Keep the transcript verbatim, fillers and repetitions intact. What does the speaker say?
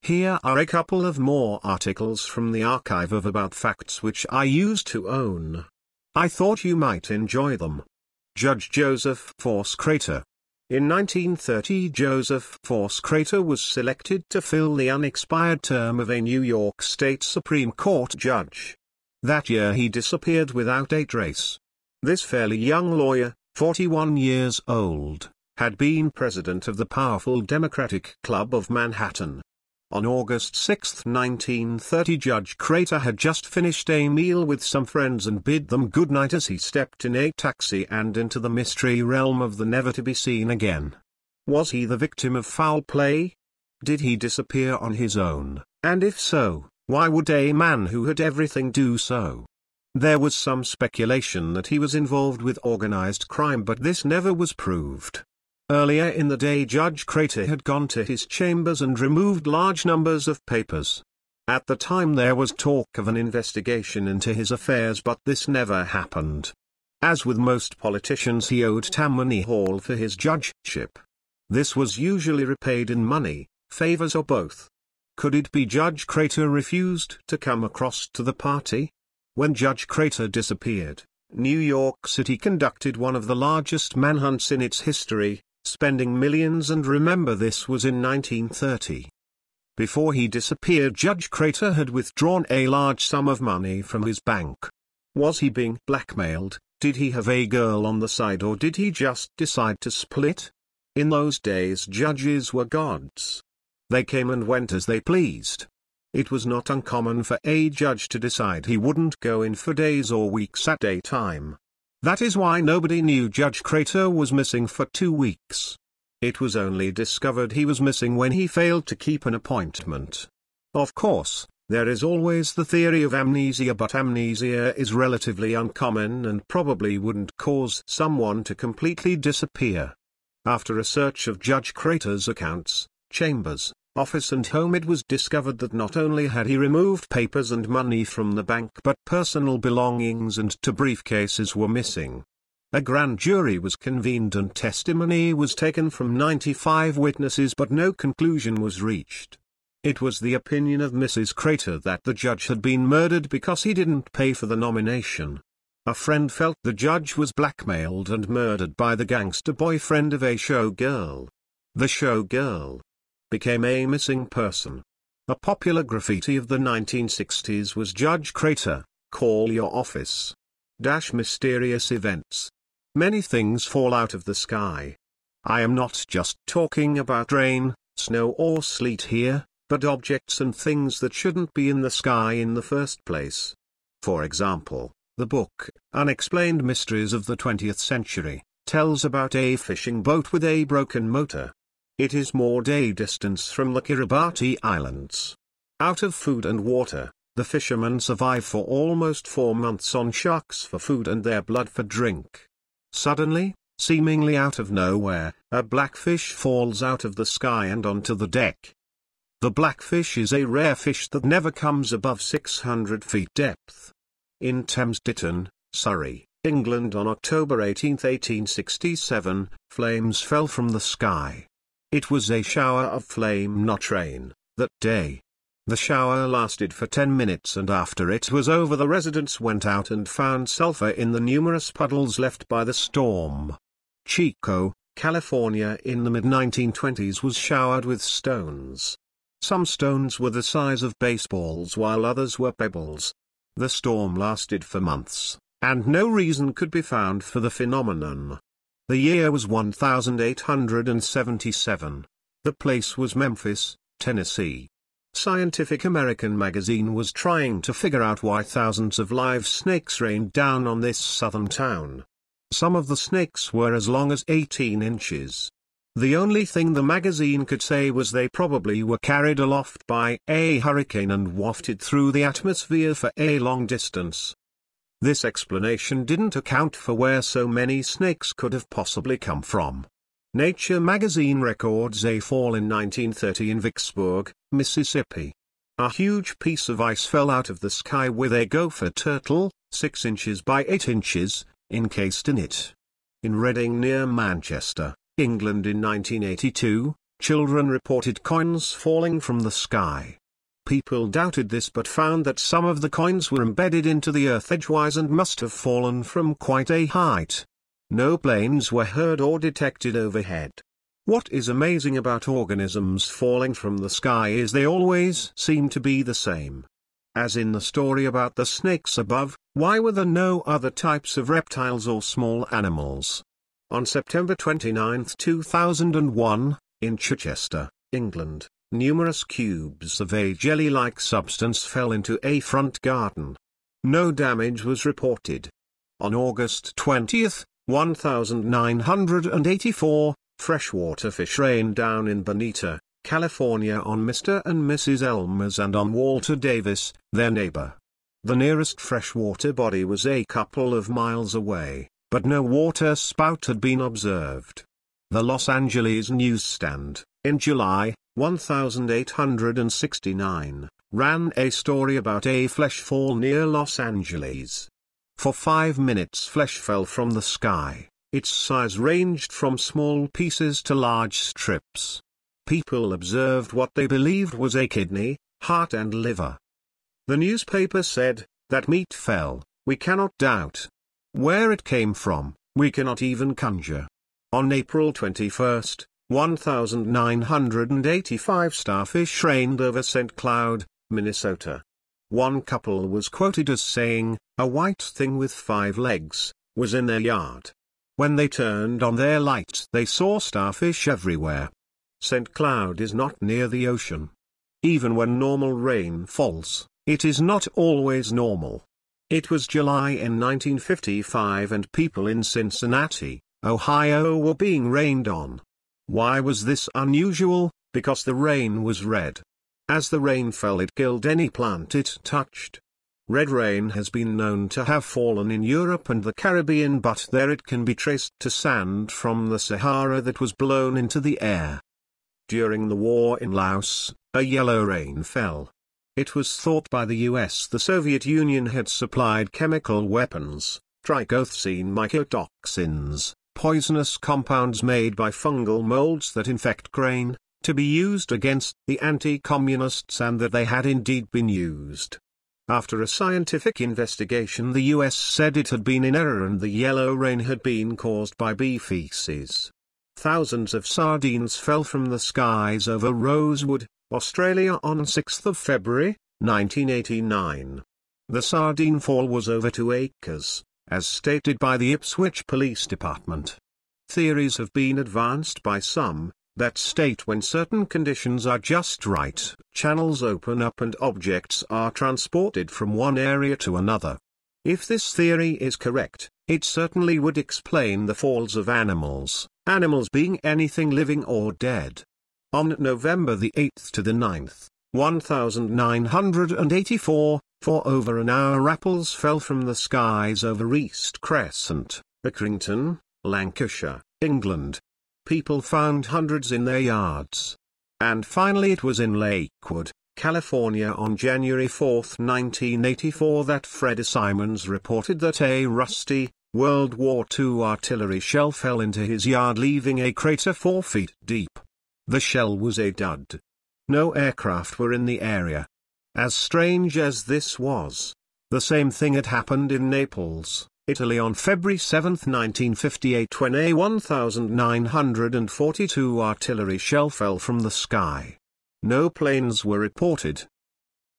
Here are a couple of more articles from the archive of About Facts which I used to own. I thought you might enjoy them. Judge Joseph Force Crater. In nineteen thirty, Joseph Force Crater was selected to fill the unexpired term of a New York State Supreme Court judge. That year he disappeared without a trace. This fairly young lawyer, forty-one years old, had been president of the powerful Democratic Club of Manhattan. On August sixth nineteen thirty, Judge Crater had just finished a meal with some friends and bid them good night as he stepped in a taxi and into the mystery realm of the never-to-be-seen again. Was he the victim of foul play? Did he disappear on his own, and if so, why would a man who had everything do so? There was some speculation that he was involved with organized crime, but this never was proved. Earlier in the day, Judge Crater had gone to his chambers and removed large numbers of papers. At the time there was talk of an investigation into his affairs, but this never happened. As with most politicians, he owed Tammany Hall for his judgeship. This was usually repaid in money, favors, or both. Could it be Judge Crater refused to come across to the party? When Judge Crater disappeared, New York City conducted one of the largest manhunts in its history, spending millions, and remember this was in nineteen thirty. Before he disappeared, Judge Crater had withdrawn a large sum of money from his bank. Was he being blackmailed? Did he have a girl on the side, or did he just decide to split? In those days judges were gods. They came and went as they pleased. It was not uncommon for a judge to decide he wouldn't go in for days or weeks at a time. That is why nobody knew Judge Crater was missing for two weeks. It was only discovered he was missing when he failed to keep an appointment. Of course, there is always the theory of amnesia, but amnesia is relatively uncommon and probably wouldn't cause someone to completely disappear. After a search of Judge Crater's accounts, chambers, office and home, it was discovered that not only had he removed papers and money from the bank, but personal belongings and two briefcases were missing. A grand jury was convened and testimony was taken from ninety-five witnesses, but no conclusion was reached. It was the opinion of Missus Crater that the judge had been murdered because he didn't pay for the nomination. A friend felt the judge was blackmailed and murdered by the gangster boyfriend of a showgirl. The showgirl became a missing person. A popular graffiti of the nineteen sixties was Judge Crater, call your office. Dash mysterious events. Many things fall out of the sky. I am not just talking about rain, snow or sleet here, but objects and things that shouldn't be in the sky in the first place. For example, the book, Unexplained Mysteries of the twentieth Century, tells about a fishing boat with a broken motor. It is moored a distance from the Kiribati Islands. Out of food and water, the fishermen survive for almost four months on sharks for food and their blood for drink. Suddenly, seemingly out of nowhere, a blackfish falls out of the sky and onto the deck. The blackfish is a rare fish that never comes above six hundred feet depth. In Thames Ditton, Surrey, England, on October eighteenth eighteen sixty-seven, flames fell from the sky. It was a shower of flame, not rain, that day. The shower lasted for ten minutes, and after it was over the residents went out and found sulfur in the numerous puddles left by the storm. Chico, California in the mid nineteen twenties was showered with stones. Some stones were the size of baseballs while others were pebbles. The storm lasted for months, and no reason could be found for the phenomenon. The year was one thousand eight hundred seventy-seven. The place was Memphis, Tennessee. Scientific American magazine was trying to figure out why thousands of live snakes rained down on this southern town. Some of the snakes were as long as eighteen inches. The only thing the magazine could say was they probably were carried aloft by a hurricane and wafted through the atmosphere for a long distance. This explanation didn't account for where so many snakes could have possibly come from. Nature magazine records a fall in nineteen thirty in Vicksburg, Mississippi. A huge piece of ice fell out of the sky with a gopher turtle, six inches by eight inches, encased in it. In Reading near Manchester, England in nineteen eighty-two, Children reported coins falling from the sky. People doubted this but found that some of the coins were embedded into the earth edgewise and must have fallen from quite a height. No planes were heard or detected overhead. What is amazing about organisms falling from the sky is they always seem to be the same. As in the story about the snakes above, why were there no other types of reptiles or small animals? On September twenty-ninth two thousand one, in Chichester, England, numerous cubes of a jelly-like substance fell into a front garden. No damage was reported. On August twentieth, nineteen eighty-four, freshwater fish rained down in Bonita, California on Mister and Missus Elmers and on Walter Davis, their neighbor. The nearest freshwater body was a couple of miles away, but no water spout had been observed. The Los Angeles Newsstand, in July eighteen sixty-nine, ran a story about a flesh fall near Los Angeles. For five minutes flesh fell from the sky. Its size ranged from small pieces to large strips. People observed what they believed was a kidney, heart and liver. The newspaper said, "That meat fell, we cannot doubt. Where it came from, we cannot even conjure." On April twenty-first, nineteen eighty-five, starfish rained over Saint Cloud, Minnesota. One couple was quoted as saying, "A white thing with five legs was in their yard. When they turned on their lights they saw starfish everywhere." Saint Cloud is not near the ocean. Even when normal rain falls, it is not always normal. It was July in nineteen fifty-five and people in Cincinnati, Ohio were being rained on. Why was this unusual? Because the rain was red. As the rain fell it killed any plant it touched. Red rain has been known to have fallen in Europe and the Caribbean, but there it can be traced to sand from the Sahara that was blown into the air. During the war in Laos, a yellow rain fell. It was thought by the U S the Soviet Union had supplied chemical weapons, trichothecene mycotoxins, poisonous compounds made by fungal molds that infect grain, to be used against the anti-communists, and that they had indeed been used. After a scientific investigation, the U S said it had been in error and the yellow rain had been caused by bee feces. Thousands of sardines fell from the skies over Rosewood, Australia on sixth of February, nineteen eighty-nine. The sardine fall was over two acres, as stated by the Ipswich Police Department. Theories have been advanced by some, that state when certain conditions are just right, channels open up and objects are transported from one area to another. If this theory is correct, it certainly would explain the falls of animals, animals being anything living or dead. On November the eighth to the ninth, nineteen eighty-four, for over an hour apples fell from the skies over East Crescent, Accrington, Lancashire, England. People found hundreds in their yards. And finally it was in Lakewood, California on January fourth nineteen eighty-four that Fred Simons reported that a rusty, World War Two artillery shell fell into his yard, leaving a crater four feet deep. The shell was a dud. No aircraft were in the area. As strange as this was, the same thing had happened in Naples, Italy on February seventh nineteen fifty-eight, when a nineteen forty-two artillery shell fell from the sky. No planes were reported,